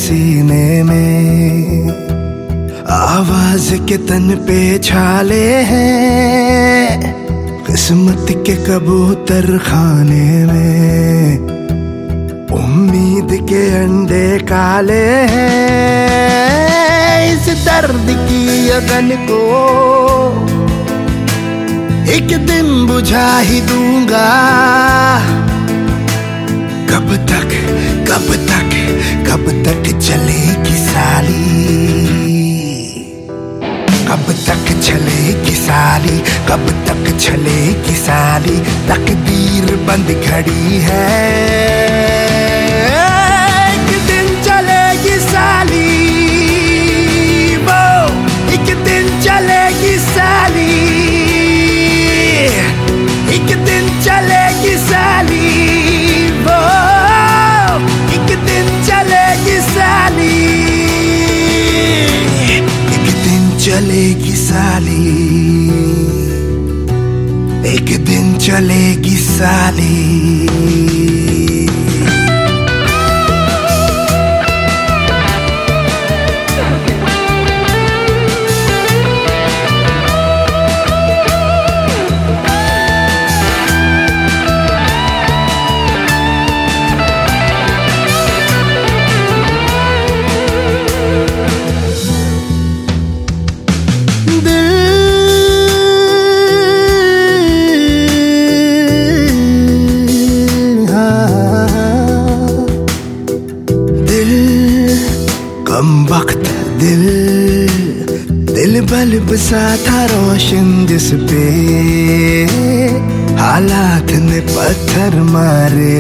सीने में, आवाज के तन पे छाले हैं, किस्मत के कबूतर खाने में, उम्मीद के अंडे काले हैं। इस दर्द की अगन को एक दिन बुझा ही दूंगा। कब तक कब तक कब तक चलेगी साली, कब तक चलेगी साली, कब तक चलेगी साली, तकदीर बंद घड़ी है। एक दिन चलेगी साली, वो एक दिन चलेगी साली, एक दिन चलेगी साली, वो एक दिन चलेगी साली, एक दिन चलेगी साली, एक दिन चलेगी साली। कम वक्त दिल बल्ब सा था रोशन, जिस पे हालात ने पत्थर मारे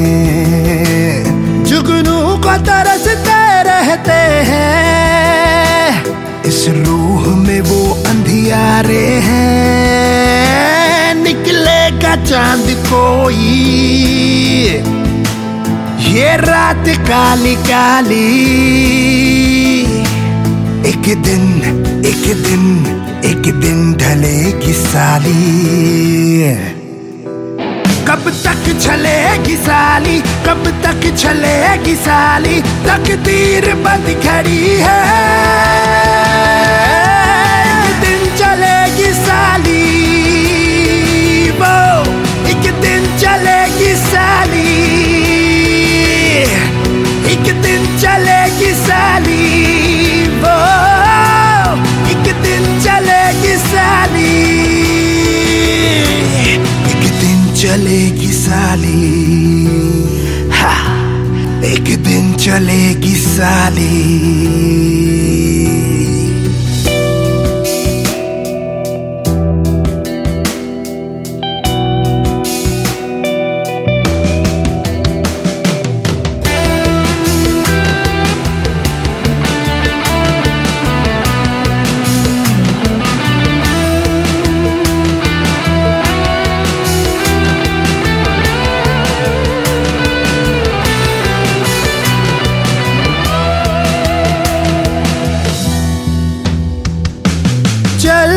हैं। जुगनू को तरसते रहते हैं, इस रूह में वो अंधियारे हैं। निकलेगा चांद कोई, ये रात काली काली, एक दिन एक दिन एक दिन ढलेगी साली। कब तक चलेगी साली, कब तक चलेगी साली, तकदीर बंद घड़ी है। एक दिन चलेगी साली, वो एक दिन चलेगी साली, एक दिन चलेगी साली, वो एक दिन चलेगी साली, एक दिन चलेगी साली, हा, एक दिन चलेगी साली। चल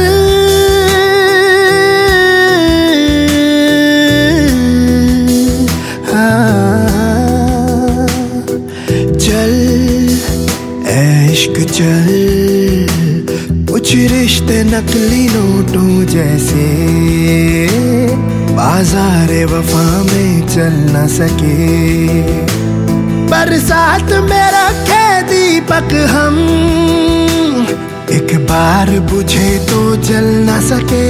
चल इश्क चल, कुछ रिश्ते नकली नोटों जैसे बाजार वफा में चल न सके। बरसात में रखे दीपक हम, एक बार बुझे तो जल न सके।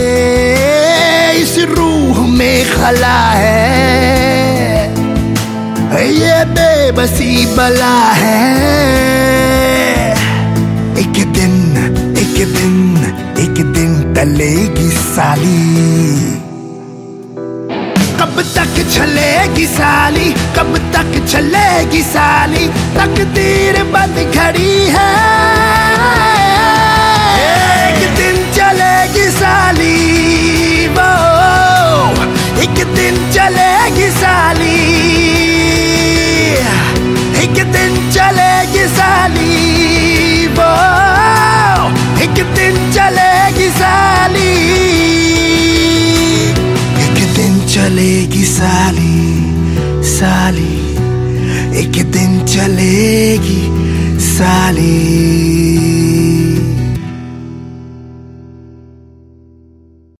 इस रूह में खला है, ये बेबसी बला है। एक दिन एक दिन एक दिन टलेगी साली, कब तक चलेगी साली, कब तक चलेगी साली, तकदीर बंद घड़ी है। एक दिन चलेगी साली, वो एक दिन चलेगी साली, एक दिन चलेगी साली, वो एक दिन चलेगी साली, एक दिन चलेगी साली, साली एक दिन चलेगी साली।